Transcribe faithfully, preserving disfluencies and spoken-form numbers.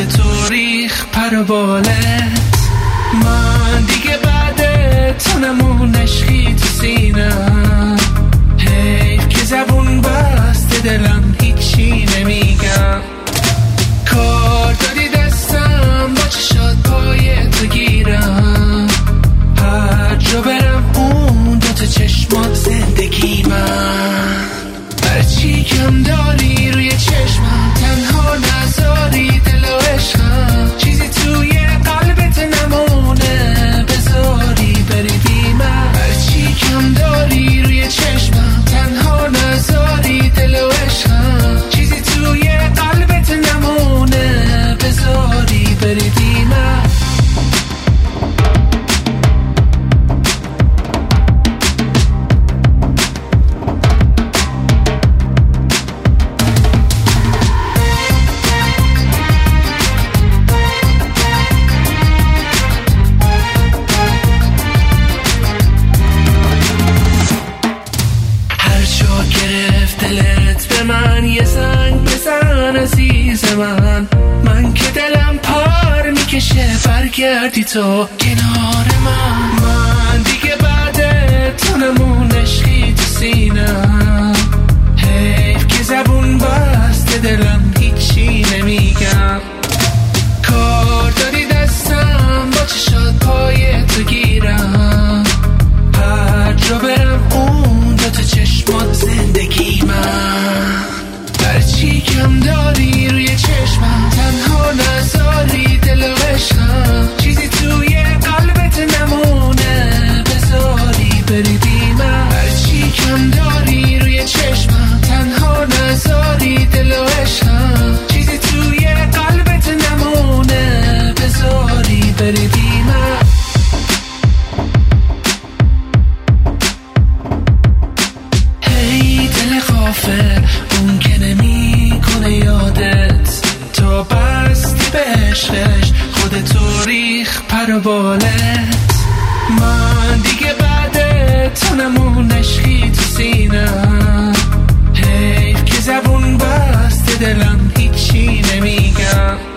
تو ریخ پر و بالت. من دیگه بعد تو نمون عشقی تو سینم، حیف که زبون بسته دلم هیچی نمیگم. کار دادی دستم با چشات پای تو گیرم، هر جا برم اون دوتا چشمات زندگی من. هرچی کم داری روی چشمم، تنها نذاری دل و عشقم، چیزی توی قلبت نمونه بذاری بری بی من. هرچی کم داری روی چشمم، تنها نذاری دل و عشقم، چیزی توی قلبت نمونه بذاری بری بی من. من من که دلم پار میکشه برگردی تو کنار من. من دیگه بعد تو نمون عشقی تو سینم، حیف که زبون بسته دلم هیچی نمیگم. کار دادی دستم با چشات پای تو گیرم، هر جا برم اون دوتا چشمات زندگی من. هرچی کم داری روی چشمم، تنها نذاری دل و عشقم، چیزی توی قلبت نمونه بذاری بری بی من. هرچی کم داری روی چشمم، تنها نذاری دل و عشقم، چیزی توی قلبت نمونه بذاری بری بی من. هی دل غافل اون که نمی کنه یادت، تو بستی به عشقش خودتو ریخ پر و بالت. من دیگه بعد تو نمون عشقی تو سینم، حیف که زبون بسته دلم هیچی نمیگم.